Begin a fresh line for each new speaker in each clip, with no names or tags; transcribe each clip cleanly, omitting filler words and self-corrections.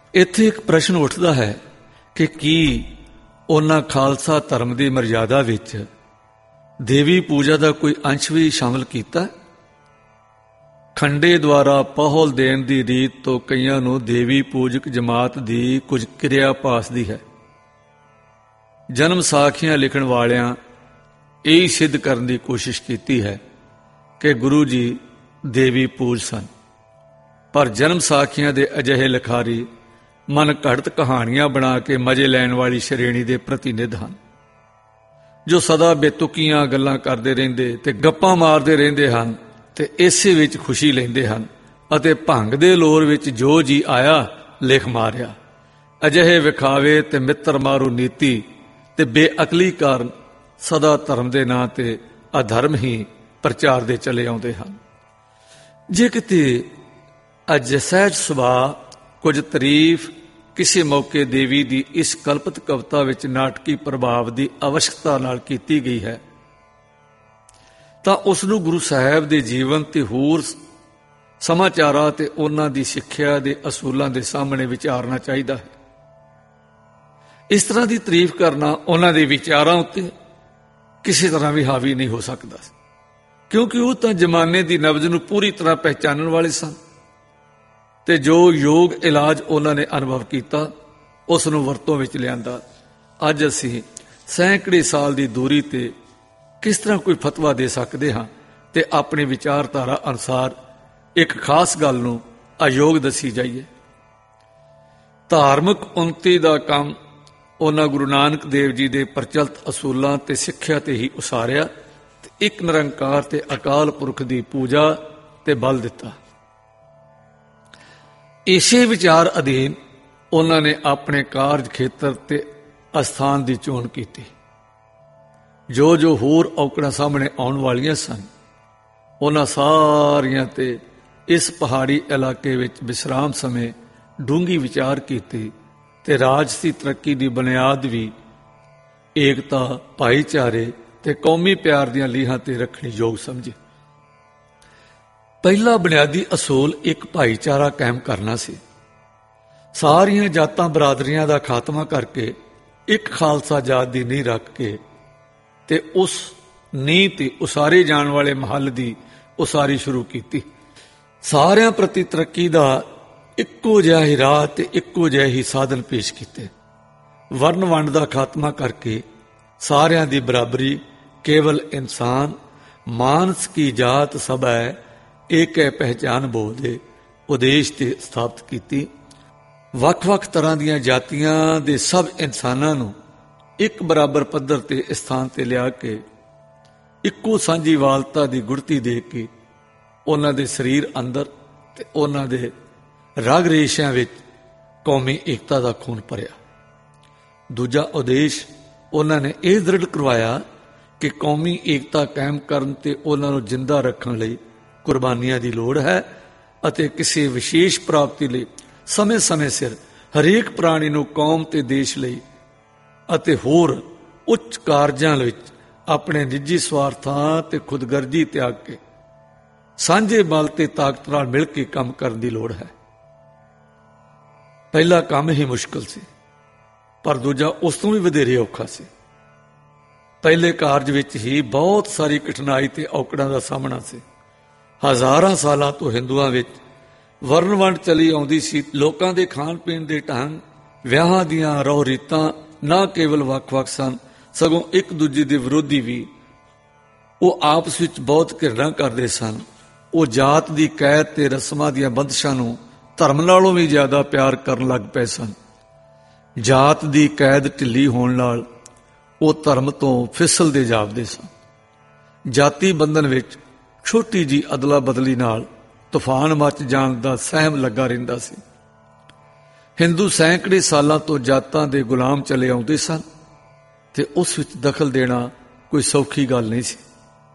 ਇੱਥੇ ਇੱਕ ਪ੍ਰਸ਼ਨ ਉੱਠਦਾ ਹੈ ਕਿ ਕੀ ਉਹਨਾਂ ਖਾਲਸਾ ਧਰਮ ਦੀ ਮਰਯਾਦਾ ਵਿੱਚ ਦੇਵੀ ਪੂਜਾ ਦਾ ਕੋਈ ਅੰਸ਼ ਵੀ ਸ਼ਾਮਲ ਕੀਤਾ? ਖੰਡੇ ਦੁਆਰਾ ਪਹੁਲ ਦੇਣ ਦੀ ਰੀਤ ਤੋਂ ਕਈਆਂ ਨੂੰ ਦੇਵੀ ਪੂਜਕ ਜਮਾਤ ਦੀ ਕੁਝ ਕਿਰਿਆ ਭਾਸਦੀ ਹੈ। ਜਨਮ ਸਾਖੀਆਂ ਲਿਖਣ ਵਾਲਿਆਂ ਇਹ ਸਿੱਧ ਕਰਨ ਦੀ ਕੋਸ਼ਿਸ਼ ਕੀਤੀ ਹੈ ਕਿ ਗੁਰੂ ਜੀ ਦੇਵੀ ਪੂਜ ਸਨ, ਪਰ ਜਨਮ ਸਾਖੀਆਂ ਦੇ ਅਜਿਹੇ ਲਿਖਾਰੀ ਮਨ ਘੜਤ ਕਹਾਣੀਆਂ ਬਣਾ ਕੇ ਮਜ਼ੇ ਲੈਣ ਵਾਲੀ ਸ਼੍ਰੇਣੀ ਦੇ ਪ੍ਰਤੀਨਿਧ ਹਨ, ਜੋ ਸਦਾ ਬੇਤੁਕੀਆਂ ਗੱਲਾਂ ਕਰਦੇ ਰਹਿੰਦੇ ਤੇ ਗੱਪਾਂ ਮਾਰਦੇ ਰਹਿੰਦੇ ਹਨ ਤੇ ਇਸੇ ਵਿੱਚ ਖੁਸ਼ੀ ਲੈਂਦੇ ਹਨ ਅਤੇ ਭੰਗ ਦੇ ਲੋਰ ਵਿੱਚ ਜੋ ਜੀ ਆਇਆ ਲਿਖ ਮਾਰਿਆ। ਅਜਿਹੇ ਵਿਖਾਵੇ ਤੇ ਮਿੱਤਰ ਮਾਰੂ ਨੀਤੀ ਤੇ ਬੇਅਕਲੀ ਕਾਰਨ ਸਦਾ ਧਰਮ ਦੇ ਨਾਂ ਤੇ ਅਧਰਮ ਹੀ ਪ੍ਰਚਾਰਦੇ ਚਲੇ ਆਉਂਦੇ ਹਨ। ਜੇ ਕਿਤੇ ਅੱਜ ਸਹਿਜ ਸੁਭਾਅ ਕੁਝ ਤਾਰੀਫ ਕਿਸੇ ਮੌਕੇ ਦੇਵੀ ਦੀ ਇਸ ਕਲਪਿਤ ਕਵਿਤਾ ਵਿੱਚ ਨਾਟਕੀ ਪ੍ਰਭਾਵ ਦੀ ਅਵਸ਼ਕਤਾ ਨਾਲ ਕੀਤੀ ਗਈ ਹੈ ਤਾਂ ਉਸ ਨੂੰ ਗੁਰੂ ਸਾਹਿਬ ਦੇ ਜੀਵਨ ਤੇ ਹੋਰ ਸਮਾਚਾਰਾਂ ਤੇ ਉਹਨਾਂ ਦੀ ਸਿੱਖਿਆ ਦੇ ਅਸੂਲਾਂ ਦੇ ਸਾਹਮਣੇ ਵਿਚਾਰਨਾ ਚਾਹੀਦਾ ਹੈ। ਇਸ ਤਰ੍ਹਾਂ ਦੀ ਤਾਰੀਫ ਕਰਨਾ ਉਹਨਾਂ ਦੇ ਵਿਚਾਰਾਂ ਉੱਤੇ ਕਿਸੇ ਤਰ੍ਹਾਂ ਵੀ ਹਾਵੀ ਨਹੀਂ ਹੋ ਸਕਦਾ, ਕਿਉਂਕਿ ਉਹ ਤਾਂ ਜ਼ਮਾਨੇ ਦੀ ਨਬਜ਼ ਨੂੰ ਪੂਰੀ ਤਰ੍ਹਾਂ ਪਹਿਚਾਨਣ ਵਾਲੇ ਸਨ ਤੇ ਜੋ ਯੋਗ ਇਲਾਜ ਉਹਨਾਂ ਨੇ ਅਨੁਭਵ ਕੀਤਾ ਉਸ ਨੂੰ ਵਰਤੋਂ ਵਿੱਚ ਲਿਆਂਦਾ। ਅੱਜ ਅਸੀਂ ਸੈਂਕੜੇ ਸਾਲ ਦੀ ਦੂਰੀ ਤੇ ਕਿਸ ਤਰ੍ਹਾਂ ਕੋਈ ਫਤਵਾ ਦੇ ਸਕਦੇ ਹਾਂ ਤੇ ਆਪਣੀ ਵਿਚਾਰਧਾਰਾ ਅਨੁਸਾਰ ਇੱਕ ਖਾਸ ਗੱਲ ਨੂੰ ਅਯੋਗ ਦੱਸੀ ਜਾਈਏ। ਧਾਰਮਿਕ ਉੱਨਤੀ ਦਾ ਕੰਮ ਉਹਨਾਂ ਗੁਰੂ ਨਾਨਕ ਦੇਵ ਜੀ ਦੇ ਪ੍ਰਚਲਿਤ ਅਸੂਲਾਂ ਤੇ ਸਿੱਖਿਆ ਤੇ ਹੀ ਉਸਾਰਿਆ ਤੇ ਇੱਕ ਨਿਰੰਕਾਰ ਤੇ ਅਕਾਲ ਪੁਰਖ ਦੀ ਪੂਜਾ ਤੇ ਬਲ ਦਿੱਤਾ। ਇਸੇ ਵਿਚਾਰ ਅਧੀਨ ਉਹਨਾਂ ਨੇ ਆਪਣੇ ਕਾਰਜ ਖੇਤਰ ਤੇ ਅਸਥਾਨ ਦੀ ਚੋਣ ਕੀਤੀ। ਜੋ ਜੋ ਹੋਰ ਔਕੜਾਂ ਸਾਹਮਣੇ ਆਉਣ ਵਾਲੀਆਂ ਸਨ ਉਹਨਾਂ ਸਾਰੀਆਂ ਤੇ ਇਸ ਪਹਾੜੀ ਇਲਾਕੇ ਵਿੱਚ ਵਿਸ਼ਰਾਮ ਸਮੇਂ ਡੂੰਘੀ ਵਿਚਾਰ ਕੀਤੀ ਤੇ ਰਾਜਸੀ ਤਰੱਕੀ ਦੀ ਬੁਨਿਆਦ ਵੀ ਏਕਤਾ, ਭਾਈਚਾਰੇ ਤੇ ਕੌਮੀ ਪਿਆਰ ਦੀਆਂ ਲੀਹਾਂ ਤੇ ਰੱਖਣੀ ਯੋਗ ਸਮਝੀ। ਪਹਿਲਾ ਬੁਨਿਆਦੀ ਅਸੂਲ ਇੱਕ ਭਾਈਚਾਰਾ ਕਾਇਮ ਕਰਨਾ ਸੀ। ਸਾਰੀਆਂ ਜਾਤਾਂ ਬਰਾਦਰੀਆਂ ਦਾ ਖਾਤਮਾ ਕਰਕੇ ਇੱਕ ਖਾਲਸਾ ਜਾਤ ਦੀ ਨੀਂਹ ਰੱਖ ਕੇ ਤੇ ਉਸ ਨੀਂਹ ਤੇ ਉਸਾਰੇ ਜਾਣ ਵਾਲੇ ਮਹੱਲ ਦੀ ਉਸਾਰੀ ਸ਼ੁਰੂ ਕੀਤੀ। ਸਾਰਿਆਂ ਪ੍ਰਤੀ ਤਰੱਕੀ ਦਾ ਇੱਕੋ ਜਿਹਾ ਹੀ ਰਾਹ ਤੇ ਇੱਕੋ ਜਿਹੇ ਹੀ ਸਾਧਨ ਪੇਸ਼ ਕੀਤੇ। ਵਰਨ ਵੰਡ ਦਾ ਖਾਤਮਾ ਕਰਕੇ ਸਾਰਿਆਂ ਦੀ ਬਰਾਬਰੀ, ਕੇਵਲ ਇਨਸਾਨ, ਮਾਨਸ ਕੀ ਜਾਤ ਸਭ ਹੈ ਏਕ ਹੈ ਪਹਿਚਾਨ ਬੋਲਦੇ ਉਦੇਸ਼ ਤੇ ਸਥਾਪਿਤ ਕੀਤੀ। ਵੱਖ-ਵੱਖ ਤਰ੍ਹਾਂ ਦੀਆਂ ਜਾਤੀਆਂ ਦੇ ਸਭ ਇਨਸਾਨਾਂ ਨੂੰ ਇੱਕ ਬਰਾਬਰ ਪੱਧਰ ਤੇ ਸਥਾਨ ਤੇ ਲਿਆ ਕੇ ਇੱਕੋ ਸਾਂਝੀ ਵਾਲਤਾ ਦੀ ਗੁੜਤੀ ਦੇ ਕੇ ਉਹਨਾਂ ਦੇ ਸਰੀਰ ਅੰਦਰ ਤੇ ਉਹਨਾਂ ਦੇ ਰਗ ਰੇਸ਼ਿਆਂ ਵਿੱਚ ਕੌਮੀ ਏਕਤਾ ਦਾ ਖੂਨ ਭਰਿਆ। ਦੂਜਾ ਉਦੇਸ਼ ਉਹਨਾਂ ਨੇ ਇਹ ਦ੍ਰਿੜ ਕਰਵਾਇਆ ਕਿ ਕੌਮੀ ਏਕਤਾ ਕਾਇਮ ਕਰਨ ਤੇ ਉਹਨਾਂ ਨੂੰ ਜਿੰਦਾ ਰੱਖਣ ਲਈ ਕੁਰਬਾਨੀਆਂ ਦੀ ਲੋੜ ਹੈ ਅਤੇ ਕਿਸੇ ਵਿਸ਼ੇਸ਼ ਪ੍ਰਾਪਤੀ ਲਈ ਸਮੇਂ-ਸਮੇਂ ਸਿਰ ਹਰੇਕ ਪ੍ਰਾਣੀ ਨੂੰ ਕੌਮ ਤੇ ਦੇਸ਼ ਲਈ ਅਤੇ ਹੋਰ ਉੱਚ ਕਾਰਜਾਂ ਵਿੱਚ ਆਪਣੇ ਨਿੱਜੀ ਸਵਾਰਥਾਂ ਤੇ ਖੁਦਗਰਜੀ ਤਿਆਗ ਕੇ ਸਾਂਝੇ ਬਲ ਤੇ ਤਾਕਤ ਨਾਲ ਮਿਲ ਕੇ ਕੰਮ ਕਰਨ ਦੀ ਲੋੜ ਹੈ। ਪਹਿਲਾ ਕੰਮ ਹੀ ਮੁਸ਼ਕਲ ਸੀ, ਪਰ ਦੂਜਾ ਉਸ ਤੋਂ ਵੀ ਵਧੇਰੇ ਔਖਾ ਸੀ। ਪਹਿਲੇ ਕਾਰਜ ਵਿੱਚ ਹੀ ਬਹੁਤ ਸਾਰੀ ਕਠਿਨਾਈ ਤੇ ਔਕੜਾਂ ਦਾ ਸਾਹਮਣਾ ਸੀ। ਹਜ਼ਾਰਾਂ ਸਾਲਾਂ ਤੋਂ ਹਿੰਦੂਆਂ ਵਿੱਚ ਵਰਨ ਵੰਡ ਚਲੀ ਆਉਂਦੀ ਸੀ। ਲੋਕਾਂ ਦੇ ਖਾਣ ਪੀਣ ਦੇ ਢੰਗ, ਵਿਆਹਾਂ ਦੀਆਂ ਰਹੁ ਰੀਤਾਂ ਨਾ ਕੇਵਲ ਵੱਖ-ਵੱਖ ਸਨ, ਸਗੋਂ ਇੱਕ ਦੂਜੇ ਦੇ ਵਿਰੋਧੀ ਵੀ। ਉਹ ਆਪਸ ਵਿੱਚ ਬਹੁਤ ਘਿਰਣਾ ਕਰਦੇ ਸਨ। ਉਹ ਜਾਤ ਦੀ ਕੈਦ ਤੇ ਰਸਮਾਂ ਦੀਆਂ ਬੰਦਸ਼ਾਂ ਨੂੰ ਧਰਮ ਨਾਲੋਂ ਵੀ ਜ਼ਿਆਦਾ ਪਿਆਰ ਕਰਨ ਲੱਗ ਪਏ ਸਨ। ਜਾਤ ਦੀ ਕੈਦ ਢਿੱਲੀ ਹੋਣ ਨਾਲ ਉਹ ਧਰਮ ਤੋਂ ਫਿਸਲਦੇ ਜਾਪਦੇ ਸਨ। ਜਾਤੀ ਬੰਧਨ ਵਿੱਚ ਛੋਟੀ ਜੀ ਅਦਲਾ ਬਦਲੀ ਨਾਲ ਤੂਫਾਨ ਮਚ ਜਾਣ ਦਾ ਸਹਿਮ ਲੱਗਾ ਰਹਿੰਦਾ ਸੀ। ਹਿੰਦੂ ਸੈਂਕੜੇ ਸਾਲਾਂ ਤੋਂ ਜਾਤਾਂ ਦੇ ਗੁਲਾਮ ਚਲੇ ਆਉਂਦੇ ਸਨ ਤੇ ਉਸ ਵਿੱਚ ਦਖਲ ਦੇਣਾ ਕੋਈ ਸੌਖੀ ਗੱਲ ਨਹੀਂ ਸੀ।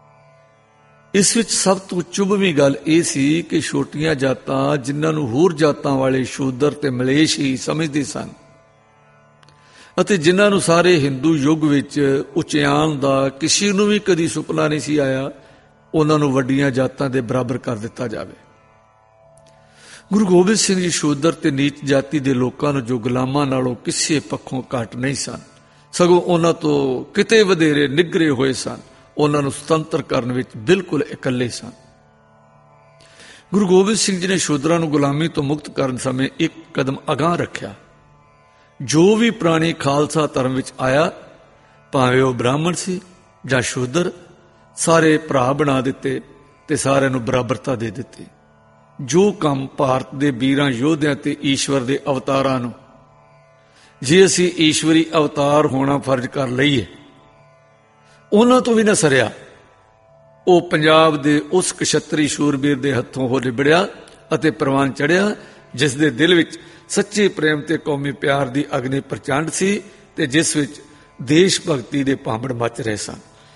ਇਸ ਵਿੱਚ ਸਭ ਤੋਂ ਚੁਭਵੀਂ ਗੱਲ ਇਹ ਸੀ ਕਿ ਛੋਟੀਆਂ ਜਾਤਾਂ, ਜਿਨ੍ਹਾਂ ਨੂੰ ਹੋਰ ਜਾਤਾਂ ਵਾਲੇ ਸ਼ੂਦਰ ਤੇ ਮਲੇਸ਼ ਹੀ ਸਮਝਦੇ ਸਨ ਅਤੇ ਜਿਨ੍ਹਾਂ ਨੂੰ ਸਾਰੇ ਹਿੰਦੂ ਯੁੱਗ ਵਿੱਚ ਉਚਿਆਣ ਦਾ ਕਿਸੇ ਨੂੰ ਵੀ ਕਦੀ ਸੁਪਨਾ ਨਹੀਂ ਸੀ ਆਇਆ, ਉਹਨਾਂ ਨੂੰ ਵੱਡੀਆਂ ਜਾਤਾਂ ਦੇ ਬਰਾਬਰ ਕਰ ਦਿੱਤਾ ਜਾਵੇ। ਗੁਰੂ ਗੋਬਿੰਦ ਸਿੰਘ ਜੀ ਸ਼ੂਦਰ ਤੇ ਨੀਚ ਜਾਤੀ ਦੇ ਲੋਕਾਂ ਨੂੰ ਜੋ ਗੁਲਾਮਾਂ ਨਾਲੋਂ ਕਿਸੇ ਪੱਖੋਂ ਘੱਟ ਨਹੀਂ ਸਨ, ਸਗੋਂ ਉਹਨਾਂ ਤੋਂ ਕਿਤੇ ਵਧੇਰੇ ਨਿੱਘਰੇ ਹੋਏ ਸਨ। ਉਹਨਾਂ ਨੂੰ ਸੁਤੰਤਰ ਕਰਨ ਵਿੱਚ ਬਿਲਕੁਲ ਇਕੱਲੇ ਸਨ। ਗੁਰੂ ਗੋਬਿੰਦ ਸਿੰਘ ਜੀ ਨੇ ਸ਼ੂਦਰਾਂ ਨੂੰ ਗੁਲਾਮੀ ਤੋਂ ਮੁਕਤ ਕਰਨ ਸਮੇਂ ਇੱਕ ਕਦਮ ਅਗਾਂਹ ਰੱਖਿਆ। ਜੋ ਵੀ ਪ੍ਰਾਣੀ ਖਾਲਸਾ ਧਰਮ ਵਿੱਚ ਆਇਆ, ਭਾਵੇਂ ਉਹ ਬ੍ਰਾਹਮਣ ਸੀ ਜਾਂ ਸ਼ੂਦਰ, ਸਾਰੇ ਭਰਾ ਬਣਾ ਦਿੱਤੇ ਤੇ ਸਾਰਿਆਂ ਨੂੰ ਬਰਾਬਰਤਾ ਦੇ ਦਿੱਤੀ। ਜੋ ਕੰਮ ਭਾਰਤ ਦੇ ਵੀਰਾਂ ਯੋਧਿਆਂ ਤੇ ਈਸ਼ਵਰ ਦੇ ਅਵਤਾਰਾਂ ਨੂੰ, ਜੇ ਅਸੀਂ ਈਸ਼ਵਰੀ ਅਵਤਾਰ ਹੋਣਾ ਫਰਜ਼ ਕਰ ਲਈਏ, ਉਹਨਾਂ ਤੋਂ ਵੀ ਨਾ ਸਰਿਆ, ਉਹ ਪੰਜਾਬ ਦੇ ਉਸ ਕਸ਼ੱਤਰੀ ਸ਼ੂਰਬੀਰ ਦੇ ਹੱਥੋਂ ਹੋ ਨਿਬੜਿਆ ਅਤੇ ਪ੍ਰਵਾਨ ਚੜਿਆ, ਜਿਸ ਦੇ ਦਿਲ ਵਿੱਚ ਸੱਚੇ ਪ੍ਰੇਮ ਤੇ ਕੌਮੀ ਪਿਆਰ ਦੀ ਅਗਨੀ ਪ੍ਰਚੰਡ ਸੀ ਤੇ ਜਿਸ ਵਿੱਚ ਦੇਸ਼ ਭਗਤੀ ਦੇ ਭਾਂਬੜ ਮੱਚ ਰਹੇ ਸਨ।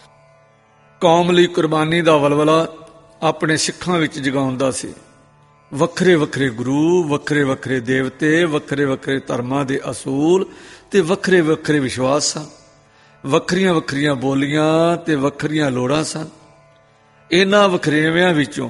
ਕੌਮ ਲਈ ਕੁਰਬਾਨੀ ਦਾ ਵਲਵਲਾ ਆਪਣੇ ਸਿੱਖਾਂ ਵਿੱਚ ਜਗਾਉਂਦਾ ਸੀ। ਵੱਖਰੇ ਵੱਖਰੇ ਗੁਰੂ, ਵੱਖਰੇ ਵੱਖਰੇ ਦੇਵਤੇ, ਵੱਖਰੇ ਵੱਖਰੇ ਧਰਮਾਂ ਦੇ ਅਸੂਲ ਤੇ ਵੱਖਰੇ ਵੱਖਰੇ ਵਿਸ਼ਵਾਸ ਸਨ। ਵੱਖਰੀਆਂ ਵੱਖਰੀਆਂ ਬੋਲੀਆਂ ਤੇ ਵੱਖਰੀਆਂ ਲੋੜਾਂ ਸਨ। ਇਹਨਾਂ ਵਖਰੇਵਿਆਂ ਵਿੱਚੋਂ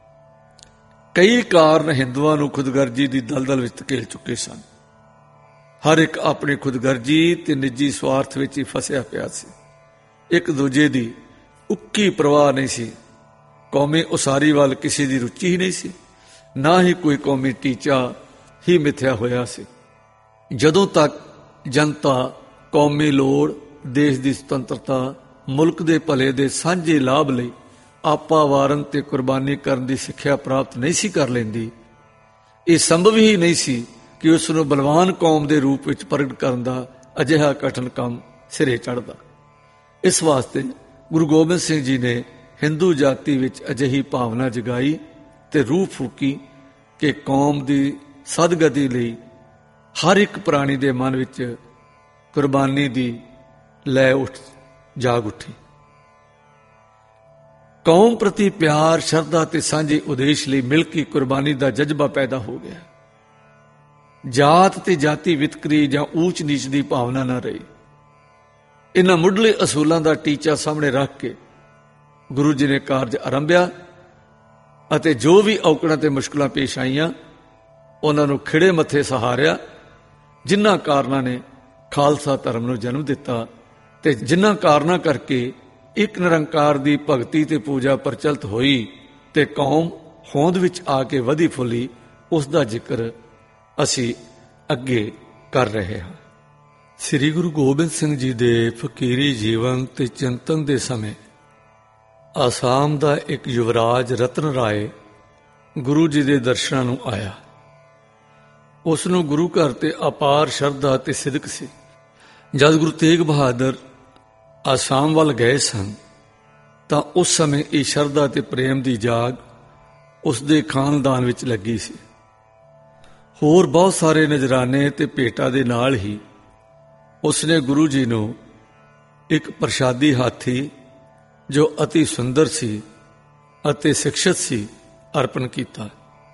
ਕਈ ਕਾਰਨ ਹਿੰਦੂਆਂ ਨੂੰ ਖੁਦਗਰਜੀ ਦੀ ਦਲਦਲ ਵਿੱਚ ਧਕੇਲ ਚੁੱਕੇ ਸਨ। ਹਰ ਇੱਕ ਆਪਣੀ ਖੁਦਗਰਜੀ ਤੇ ਨਿੱਜੀ ਸਵਾਰਥ ਵਿੱਚ ਹੀ ਫਸਿਆ ਪਿਆ ਸੀ। ਇੱਕ ਦੂਜੇ ਦੀ ਉੱਕੀ ਪਰਵਾਹ ਨਹੀਂ ਸੀ। ਕੌਮੀ ਉਸਾਰੀ ਵੱਲ ਕਿਸੇ ਦੀ ਰੁਚੀ ਹੀ ਨਹੀਂ ਸੀ, ਨਾ ਹੀ ਕੋਈ ਕੌਮੀ ਟੀਚਾ ਹੀ ਮਿਥਿਆ ਹੋਇਆ ਸੀ। ਜਦੋਂ ਤੱਕ ਜਨਤਾ ਕੌਮੀ ਲੋੜ, ਦੇਸ਼ ਦੀ ਸੁਤੰਤਰਤਾ, ਮੁਲਕ ਦੇ ਭਲੇ ਦੇ ਸਾਂਝੇ ਲਾਭ ਲਈ ਆਪਾ ਵਾਰਨ ਤੇ ਕੁਰਬਾਨੀ ਕਰਨ ਦੀ ਸਿੱਖਿਆ ਪ੍ਰਾਪਤ ਨਹੀਂ ਸੀ ਕਰ ਲੈਂਦੀ, ਇਹ ਸੰਭਵ ਹੀ ਨਹੀਂ ਸੀ ਕਿ ਉਸ ਨੂੰ ਬਲਵਾਨ ਕੌਮ ਦੇ ਰੂਪ ਵਿੱਚ ਪ੍ਰਗਟ ਕਰਨ ਦਾ ਅਜਿਹਾ ਕਠਿਨ ਕੰਮ ਸਿਰੇ ਚੜ੍ਹਦਾ। ਇਸ ਵਾਸਤੇ ਗੁਰੂ ਗੋਬਿੰਦ ਸਿੰਘ ਜੀ ਨੇ ਹਿੰਦੂ ਜਾਤੀ ਵਿੱਚ ਅਜਿਹੀ ਭਾਵਨਾ ਜਗਾਈ ਤੇ ਰੂਹ ਫੂਕੀ ਕਿ ਕੌਮ ਦੀ ਸਦਗਤੀ ਲਈ ਹਰ ਇੱਕ ਪ੍ਰਾਣੀ ਦੇ ਮਨ ਵਿੱਚ ਕੁਰਬਾਨੀ ਦੀ ਲੈ ਜਾਗ ਉੱਠੀ। ਕੌਮ ਪ੍ਰਤੀ ਪਿਆਰ, ਸ਼ਰਧਾ ਤੇ ਸਾਂਝੇ ਉਦੇਸ਼ ਲਈ ਮਿਲਕੀ ਕੁਰਬਾਨੀ ਦਾ ਜਜ਼ਬਾ ਪੈਦਾ ਹੋ ਗਿਆ। ਜਾਤ ਤੇ ਜਾਤੀ ਵਿਤਕਰੀ ਜਾਂ ਊਚ ਨੀਚ ਦੀ ਭਾਵਨਾ ਨਾ ਰਹੀ। ਇਹਨਾਂ ਮੁੱਢਲੇ ਅਸੂਲਾਂ ਦਾ ਟੀਚਾ ਸਾਹਮਣੇ ਰੱਖ ਕੇ ਗੁਰੂ ਜੀ ਨੇ ਕਾਰਜ ਆਰੰਭਿਆ ਅਤੇ ਜੋ ਵੀ ਔਕੜਾਂ ਤੇ ਮੁਸ਼ਕਲਾਂ ਪੇਸ਼ ਆਈਆਂ, ਉਹਨਾਂ ਨੂੰ ਖਿੜੇ ਮੱਥੇ ਸਹਾਰਿਆ। ਜਿਨ੍ਹਾਂ ਕਾਰਨਾਂ ਨੇ ਖਾਲਸਾ ਧਰਮ ਨੂੰ ਜਨਮ ਦਿੱਤਾ ਤੇ ਜਿਨ੍ਹਾਂ ਕਾਰਨਾਂ ਕਰਕੇ ਇੱਕ ਨਿਰੰਕਾਰ ਦੀ ਭਗਤੀ ਤੇ ਪੂਜਾ ਪ੍ਰਚਲਿਤ ਹੋਈ ਤੇ ਕੌਮ ਹੋਂਦ ਵਿੱਚ ਆ ਕੇ ਵਧੀ ਫੁੱਲੀ, ਉਸ ਦਾ ਜ਼ਿਕਰ ਅਸੀਂ ਅੱਗੇ ਕਰ ਰਹੇ ਹਾਂ। ਸ੍ਰੀ ਗੁਰੂ ਗੋਬਿੰਦ ਸਿੰਘ ਜੀ ਦੇ ਫਕੀਰੀ ਜੀਵਨ ਤੇ ਚਿੰਤਨ ਦੇ ਸਮੇਂ ਆਸਾਮ ਦਾ ਇੱਕ ਯੁਵਰਾਜ ਰਤਨ ਰਾਏ ਗੁਰੂ ਜੀ ਦੇ ਦਰਸ਼ਨਾਂ ਨੂੰ ਆਇਆ। ਉਸ ਨੂੰ ਗੁਰੂ ਘਰ ਤੇ ਅਪਾਰ ਸ਼ਰਧਾ ਤੇ ਸਿਦਕ ਸੀ। ਜਦ ਗੁਰੂ ਤੇਗ ਬਹਾਦਰ ਆਸਾਮ ਵੱਲ ਗਏ ਸਨ ਤਾਂ ਉਸ ਸਮੇਂ ਇਹ ਸ਼ਰਧਾ ਤੇ ਪ੍ਰੇਮ ਦੀ ਜਾਗ ਉਸ ਦੇ ਖਾਨਦਾਨ ਵਿੱਚ ਲੱਗੀ ਸੀ। ਹੋਰ ਬਹੁਤ ਸਾਰੇ ਨਜ਼ਰਾਨੇ ਤੇ ਭੇਟਾਂ ਦੇ ਨਾਲ ਹੀ ਉਸਨੇ ਗੁਰੂ ਜੀ ਨੂੰ ਇੱਕ ਪ੍ਰਸ਼ਾਦੀ ਹਾਥੀ ਜੋ ਅਤੀ ਸੁੰਦਰ ਸੀ ਅਤੇ ਸਿਕਸ਼ਿਤ ਸੀ ਅਰਪਣ ਕੀਤਾ।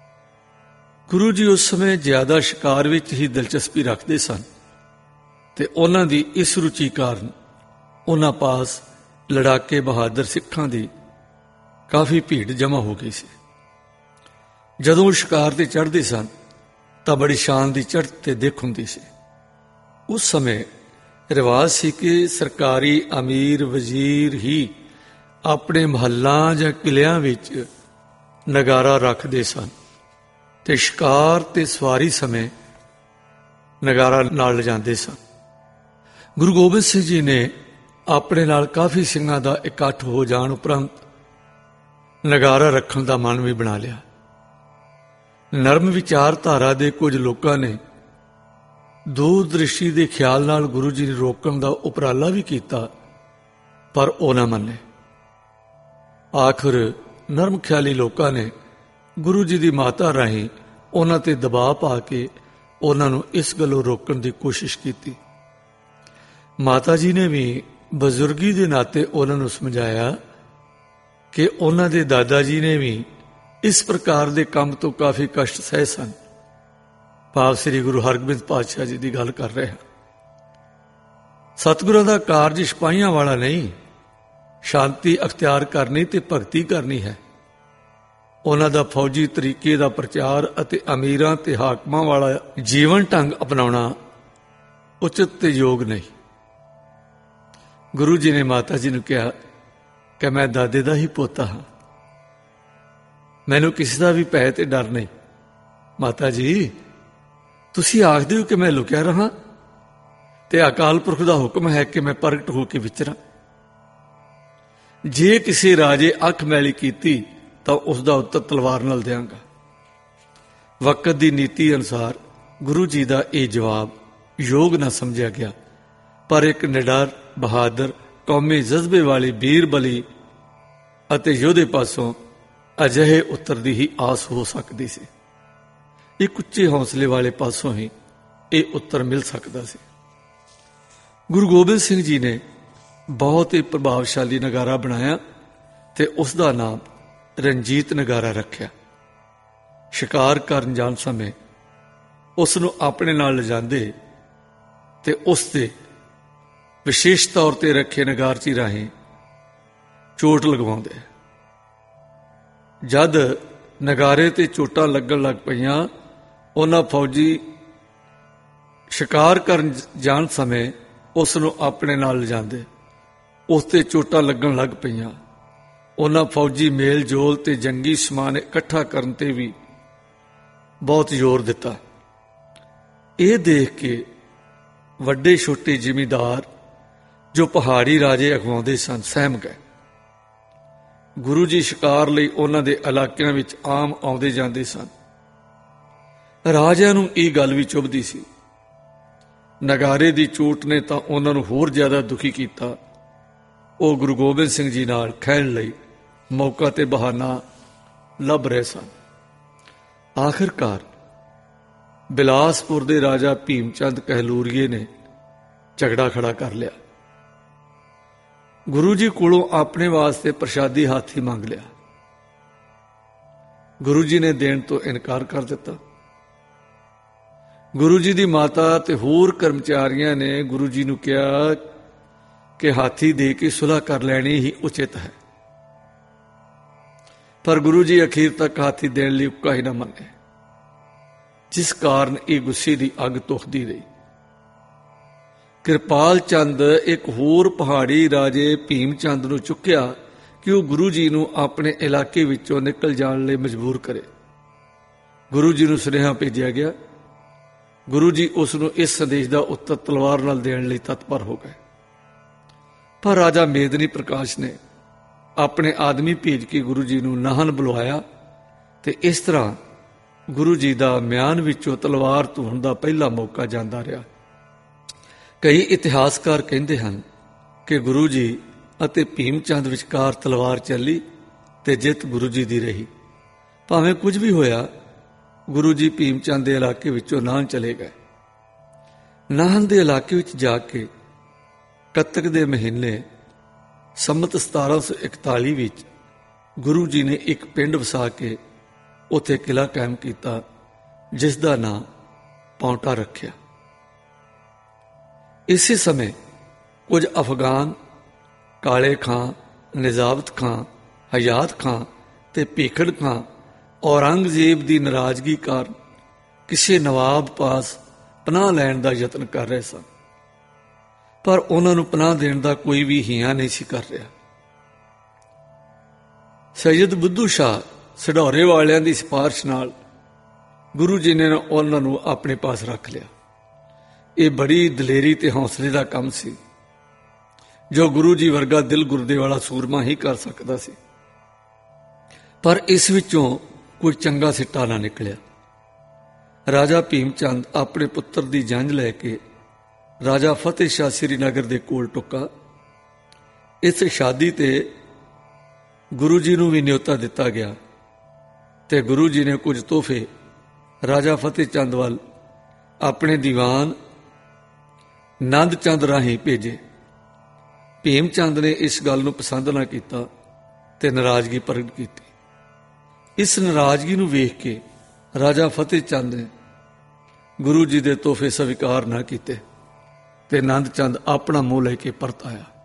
ਗੁਰੂ ਜੀ ਉਸ ਸਮੇਂ ਜ਼ਿਆਦਾ ਸ਼ਿਕਾਰ ਵਿੱਚ ਹੀ ਦਿਲਚਸਪੀ ਰੱਖਦੇ ਸਨ ਤੇ ਉਹਨਾਂ ਦੀ ਇਸ ਰੁਚੀ ਕਾਰਨ ਉਹਨਾਂ ਪਾਸ ਲੜਾਕੇ ਬਹਾਦਰ ਸਿੱਖਾਂ ਦੀ ਕਾਫੀ ਭੀੜ ਜਮ੍ਹਾਂ ਹੋ ਗਈ ਸੀ। ਜਦੋਂ ਉਹ ਸ਼ਿਕਾਰ ਤੇ ਚੜ੍ਹਦੇ ਸਨ ਤਾਂ ਬੜੀ ਸ਼ਾਨ ਦੀ ਚੜ੍ਹ ਤੇ ਦਿੱਖ ਹੁੰਦੀ ਸੀ। ਉਸ ਸਮੇਂ ਰਿਵਾਜ ਸੀ ਕਿ ਸਰਕਾਰੀ ਅਮੀਰ ਵਜ਼ੀਰ ਹੀ ਆਪਣੇ ਮਹੱਲਾਂ ਜਾਂ ਕਿਲਿਆਂ ਵਿੱਚ ਨਗਾਰਾ ਰੱਖਦੇ ਸਨ ਤੇ ਸ਼ਿਕਾਰ ਤੇ ਸਵਾਰੀ ਸਮੇਂ ਨਗਾਰਾ ਨਾਲ ਲਿਜਾਂਦੇ ਸਨ। ਗੁਰੂ ਗੋਬਿੰਦ ਸਿੰਘ ਜੀ ਨੇ ਆਪਣੇ ਨਾਲ ਕਾਫੀ ਸਿੰਘਾਂ ਦਾ ਇਕੱਠ ਹੋ ਜਾਣ ਉਪਰੰਤ ਨਗਾਰਾ ਰੱਖਣ ਦਾ ਮਨ ਵੀ ਬਣਾ ਲਿਆ। ਨਰਮ ਵਿਚਾਰਧਾਰਾ ਦੇ ਕੁਝ ਲੋਕਾਂ ਨੇ ਦੂਰਦ੍ਰਿਸ਼ਟੀ ਦੇ ਖਿਆਲ ਨਾਲ ਗੁਰੂ ਜੀ ਨੂੰ ਰੋਕਣ ਦਾ ਉਪਰਾਲਾ ਵੀ ਕੀਤਾ, ਪਰ ਉਹ ਨਾ ਮੰਨੇ। ਆਖਰ ਨਰਮ ਖਿਆਲੀ ਲੋਕਾਂ ਨੇ ਗੁਰੂ ਜੀ ਦੀ ਮਾਤਾ ਰਾਹੀਂ ਉਹਨਾਂ ਤੇ ਦਬਾਅ ਪਾ ਕੇ ਉਹਨਾਂ ਨੂੰ ਇਸ ਗੱਲੋਂ ਰੋਕਣ ਦੀ ਕੋਸ਼ਿਸ਼ ਕੀਤੀ। ਮਾਤਾ ਜੀ ਨੇ ਵੀ ਬਜ਼ੁਰਗੀ ਦੇ ਨਾਤੇ ਉਹਨਾਂ ਨੂੰ ਸਮਝਾਇਆ ਕਿ ਉਹਨਾਂ ਦੇ ਦਾਦਾ ਜੀ ਨੇ ਵੀ ਇਸ ਪ੍ਰਕਾਰ ਦੇ ਕੰਮ ਤੋਂ ਕਾਫੀ ਕਸ਼ਟ ਸਹਿ ਸਨ। ਭਾਵ ਸ੍ਰੀ ਗੁਰੂ ਹਰਗੋਬਿੰਦ ਪਾਤਸ਼ਾਹ ਜੀ ਦੀ ਗੱਲ ਕਰ ਰਿਹਾ। ਸਤਿਗੁਰਾਂ ਦਾ ਕਾਰਜ ਸਿਪਾਹੀਆਂ ਵਾਲਾ ਨਹੀਂ, ਸ਼ਾਂਤੀ ਅਖਤਿਆਰ ਕਰਨੀ ਤੇ ਭਗਤੀ ਕਰਨੀ ਹੈ। ਉਹਨਾਂ ਦਾ ਫੌਜੀ ਤਰੀਕੇ ਦਾ ਪ੍ਰਚਾਰ ਅਤੇ ਅਮੀਰਾਂ ਤੇ ਹਾਕਮਾਂ ਵਾਲਾ ਜੀਵਨ ਢੰਗ ਅਪਣਾਉਣਾ ਉਚਿਤ ਤੇ ਯੋਗ ਨਹੀਂ। ਗੁਰੂ ਜੀ ਨੇ ਮਾਤਾ ਜੀ ਨੂੰ ਕਿਹਾ ਕਿ ਮੈਂ ਦਾਦੇ ਦਾ ਹੀ ਪੋਤਾ ਹਾਂ, ਮੈਨੂੰ ਕਿਸੇ ਦਾ ਵੀ ਭੈ ਤੇ ਡਰ ਨਹੀਂ। ਮਾਤਾ ਜੀ, ਤੁਸੀਂ ਆਖਦੇ ਹੋ ਕਿ ਮੈਂ ਲੁਕਿਆ ਰਹਾਂ ਤੇ ਅਕਾਲ ਪੁਰਖ ਦਾ ਹੁਕਮ ਹੈ ਕਿ ਮੈਂ ਪ੍ਰਗਟ ਹੋ ਕੇ ਵਿਚਰਾਂ। ਜੇ ਕਿਸੇ ਰਾਜੇ ਅੱਖ ਮੈਲੀ ਕੀਤੀ ਤਾਂ ਉਸ ਦਾ ਉੱਤਰ ਤਲਵਾਰ ਨਾਲ ਦਿਆਂਗਾ। ਵਕਤ ਦੀ ਨੀਤੀ ਅਨੁਸਾਰ ਗੁਰੂ ਜੀ ਦਾ ਇਹ ਜਵਾਬ ਯੋਗ ਨਾ ਸਮਝਿਆ ਗਿਆ, ਪਰ ਇੱਕ ਨਿਡਰ, ਬਹਾਦਰ, ਕੌਮੀ ਜਜ਼ਬੇ ਵਾਲੀ ਬੀਰ ਬਲੀ ਅਤੇ ਯੋਧੇ ਪਾਸੋਂ ਅਜਿਹੇ ਉੱਤਰ ਦੀ ਹੀ ਆਸ ਹੋ ਸਕਦੀ ਸੀ। ਇੱਕ ਉੱਚੇ ਹੌਸਲੇ ਵਾਲੇ ਪਾਸੋਂ ਹੀ ਇਹ ਉੱਤਰ ਮਿਲ ਸਕਦਾ ਸੀ। ਗੁਰੂ ਗੋਬਿੰਦ ਸਿੰਘ ਜੀ ਨੇ ਬਹੁਤ ਹੀ ਪ੍ਰਭਾਵਸ਼ਾਲੀ ਨਗਾਰਾ ਬਣਾਇਆ ਤੇ ਉਸ ਦਾ ਨਾਮ ਰਣਜੀਤ ਨਗਾਰਾ ਰੱਖਿਆ। ਸ਼ਿਕਾਰ ਕਰਨ ਜਾਣ ਸਮੇਂ ਉਸ ਨੂੰ ਆਪਣੇ ਨਾਲ ਲਿਜਾਂਦੇ ਤੇ ਉਸ ਤੇ ਵਿਸ਼ੇਸ਼ ਤੌਰ ਤੇ ਰੱਖੇ ਨਗਾਰਚੀ ਰਾਹੀਂ ਚੋਟ ਲਗਵਾਉਂਦੇ। ਜਦ ਨਗਾਰੇ ਤੇ ਚੋਟਾਂ ਲੱਗਣ ਲੱਗ ਪਈਆਂ, ਉਹਨਾਂ ਫੌਜੀ ਸ਼ਿਕਾਰ ਕਰਨ ਜਾਣ ਸਮੇਂ ਉਸ ਨੂੰ ਆਪਣੇ ਨਾਲ ਲਿਜਾਂਦੇ। ਉਸ ਤੇ ਚੋਟਾਂ ਲੱਗਣ ਲੱਗ ਪਈਆਂ। ਉਹਨਾਂ ਫੌਜੀ ਮੇਲ ਜੋਲ ਤੇ ਜੰਗੀ ਸਮਾਨ ਇਕੱਠਾ ਕਰਨ ਤੇ ਵੀ ਬਹੁਤ ਜ਼ੋਰ ਦਿੱਤਾ। ਇਹ ਦੇਖ ਕੇ ਵੱਡੇ ਛੋਟੇ ਜ਼ਿਮੀਂਦਾਰ ਜੋ ਪਹਾੜੀ ਰਾਜੇ ਅਖਵਾਉਂਦੇ ਸਨ ਸਹਿਮ ਗਏ। ਗੁਰੂ ਜੀ ਸ਼ਿਕਾਰ ਲਈ ਉਹਨਾਂ ਦੇ ਇਲਾਕਿਆਂ ਵਿੱਚ ਆਮ ਆਉਂਦੇ ਜਾਂਦੇ ਸਨ। ਰਾਜਿਆਂ ਨੂੰ ਇਹ ਗੱਲ ਵੀ ਚੁਭਦੀ ਸੀ। ਨਗਾਰੇ ਦੀ ਚੋਟ ਨੇ ਤਾਂ ਉਹਨਾਂ ਨੂੰ ਹੋਰ ਜ਼ਿਆਦਾ ਦੁਖੀ ਕੀਤਾ। ਉਹ ਗੁਰੂ ਗੋਬਿੰਦ ਸਿੰਘ ਜੀ ਨਾਲ ਖਹਿਣ ਲਈ ਮੌਕਾ ਤੇ ਬਹਾਨਾ ਲੱਭ ਰਹੇ ਸਨ। ਆਖਿਰਕਾਰ ਬਿਲਾਸਪੁਰ ਦੇ ਰਾਜਾ ਭੀਮ ਚੰਦ ਕਹਿਲੂਰੀਏ ਨੇ ਝਗੜਾ ਖੜਾ ਕਰ ਲਿਆ। ਗੁਰੂ ਜੀ ਕੋਲੋਂ ਆਪਣੇ ਵਾਸਤੇ ਪ੍ਰਸ਼ਾਦੀ ਹਾਥੀ ਮੰਗ ਲਿਆ। ਗੁਰੂ ਜੀ ਨੇ ਦੇਣ ਤੋਂ ਇਨਕਾਰ ਕਰ ਦਿੱਤਾ। ਗੁਰੂ ਜੀ ਦੀ ਮਾਤਾ ਤੇ ਹੋਰ ਕਰਮਚਾਰੀਆਂ ਨੇ ਗੁਰੂ ਜੀ ਨੂੰ ਕਿਹਾ ਕਿ ਹਾਥੀ ਦੇ ਕੇ ਸੁਲ੍ਹਾ ਕਰ ਲੈਣੀ ਹੀ ਉਚਿਤ ਹੈ, ਪਰ ਗੁਰੂ ਜੀ ਅਖੀਰ ਤੱਕ ਹਾਥੀ ਦੇਣ ਲਈ ਉੱਕਾ ਹੀ ਨਾ ਮੰਨੇ, ਜਿਸ ਕਾਰਨ ਇਹ ਗੁੱਸੇ ਦੀ ਅੱਗ ਤੁਖਦੀ ਰਹੀ। ਕਿਰਪਾਲ ਚੰਦ ਇੱਕ ਹੋਰ ਪਹਾੜੀ ਰਾਜੇ ਭੀਮ ਚੰਦ ਨੂੰ ਚੁੱਕਿਆ ਕਿ ਉਹ ਗੁਰੂ ਜੀ ਨੂੰ ਆਪਣੇ ਇਲਾਕੇ ਵਿੱਚੋਂ ਨਿਕਲ ਜਾਣ ਲਈ ਮਜਬੂਰ ਕਰੇ। ਗੁਰੂ ਜੀ ਨੂੰ ਸੁਨੇਹਾ ਭੇਜਿਆ ਗਿਆ। ਗੁਰੂ ਜੀ ਉਸ ਨੂੰ ਇਸ ਸੰਦੇਸ਼ ਦਾ ਉੱਤਰ ਤਲਵਾਰ ਨਾਲ ਦੇਣ ਲਈ ਤਤਪਰ ਹੋ ਗਏ, ਪਰ ਰਾਜਾ ਮੇਦਨੀ ਪ੍ਰਕਾਸ਼ ਨੇ ਆਪਣੇ ਆਦਮੀ ਭੇਜ ਕੇ ਗੁਰੂ ਜੀ ਨੂੰ ਨਾਹਨ ਬੁਲਵਾਇਆ ਤੇ ਇਸ ਤਰ੍ਹਾਂ ਗੁਰੂ ਜੀ ਦਾ ਮਿਆਨ ਵਿੱਚੋਂ ਤਲਵਾਰ ਧੋਣ ਦਾ ਪਹਿਲਾ ਮੌਕਾ ਜਾਂਦਾ ਰਿਹਾ। ਕਈ ਇਤਿਹਾਸਕਾਰ ਕਹਿੰਦੇ ਹਨ ਕਿ ਗੁਰੂ ਜੀ ਅਤੇ ਭੀਮ ਚੰਦ ਵਿਚਕਾਰ ਤਲਵਾਰ ਚੱਲੀ ਤੇ ਜਿੱਤ ਗੁਰੂ ਜੀ ਦੀ ਰਹੀ। ਭਾਵੇਂ ਕੁਝ ਵੀ ਹੋਇਆ, ਗੁਰੂ ਜੀ ਭੀਮ ਚੰਦ ਦੇ ਇਲਾਕੇ ਵਿੱਚੋਂ ਨਾਹਨ ਚਲੇ ਗਏ। ਨਾਹਨ ਦੇ ਇਲਾਕੇ ਵਿੱਚ ਜਾ ਕੇ ਕੱਤਕ ਦੇ ਮਹੀਨੇ ਸੰਮਤ 1741 ਵਿੱਚ ਗੁਰੂ ਜੀ ਨੇ ਇੱਕ ਪਿੰਡ ਵਸਾ ਕੇ ਉੱਥੇ ਕਿਲ੍ਹਾ ਕਾਇਮ ਕੀਤਾ, ਜਿਸ ਦਾ ਨਾਂ ਪੌਂਟਾ ਰੱਖਿਆ। ਇਸੇ ਸਮੇਂ ਕੁਝ ਅਫਗਾਨ ਕਾਲੇ ਖਾਂ, ਨਿਜ਼ਾਵਤ ਖਾਂ, ਹਯਾਤ ਖਾਂ ਤੇ ਭੀਖੜ ਖਾਂ ਔਰੰਗਜ਼ੇਬ ਦੀ ਨਾਰਾਜ਼ਗੀ ਕਾਰਨ ਕਿਸੇ ਨਵਾਬ ਪਾਸ ਪਨਾਹ ਲੈਣ ਦਾ ਯਤਨ ਕਰ ਰਹੇ ਸਨ, ਪਰ ਉਹਨਾਂ ਨੂੰ ਪਨਾਹ ਦੇਣ ਦਾ ਕੋਈ ਵੀ ਹੀਆ ਨਹੀਂ ਸੀ ਕਰ ਰਿਹਾ। ਸੈਯਦ ਬੁੱਧੂ ਸ਼ਾਹ ਸਢੌਰੇ ਵਾਲਿਆਂ ਦੀ ਸਿਫਾਰਿਸ਼ ਨਾਲ ਗੁਰੂ ਜੀ ਨੇ ਉਹਨਾਂ ਨੂੰ ਆਪਣੇ ਪਾਸ ਰੱਖ ਲਿਆ। ਇਹ ਬੜੀ ਦਲੇਰੀ ਤੇ ਹੌਸਲੇ ਦਾ ਕੰਮ ਸੀ, ਜੋ ਗੁਰੂ ਜੀ ਵਰਗਾ ਦਿਲ ਗੁਰਦੇ ਵਾਲਾ ਸੂਰਮਾ ਹੀ ਕਰ ਸਕਦਾ ਸੀ। ਪਰ ਇਸ ਵਿੱਚੋਂ ਕੋਈ ਚੰਗਾ ਸਿੱਟਾ ਨਾ ਨਿਕਲਿਆ। ਰਾਜਾ ਭੀਮ ਚੰਦ ਆਪਣੇ ਪੁੱਤਰ ਦੀ ਜੰਝ ਲੈ ਕੇ ਰਾਜਾ ਫਤਿਹ ਸ਼ਾਹ ਸ੍ਰੀਨਗਰ ਦੇ ਕੋਲ ਟੁੱਕਾ। ਇਸ ਸ਼ਾਦੀ ਤੇ ਗੁਰੂ ਜੀ ਨੂੰ ਵੀ ਨਿਯੋਤਾ ਦਿੱਤਾ ਗਿਆ ਤੇ ਗੁਰੂ ਜੀ ਨੇ ਕੁਝ ਤੋਹਫੇ ਰਾਜਾ ਫਤਿਹ ਚੰਦ ਵੱਲ ਆਪਣੇ ਦੀਵਾਨ ਨੰਦ ਚੰਦ ਰਾਹੀਂ ਭੇਜੇ। ਭੀਮ ਚੰਦ ਨੇ ਇਸ ਗੱਲ ਨੂੰ ਪਸੰਦ ਨਾ ਕੀਤਾ ਤੇ ਨਾਰਾਜ਼ਗੀ ਪ੍ਰਗਟ ਕੀਤੀ। ਇਸ ਨਾਰਾਜ਼ਗੀ ਨੂੰ ਵੇਖ ਕੇ ਰਾਜਾ ਫਤਿਹ ਚੰਦ ਨੇ ਗੁਰੂ ਜੀ ਦੇ ਤੋਹਫੇ ਸਵੀਕਾਰ ਨਾ ਕੀਤੇ ਤੇ ਨੰਦ ਚੰਦ ਆਪਣਾ ਮੂੰਹ ਲੈ ਕੇ ਪਰਤ ਆਇਆ।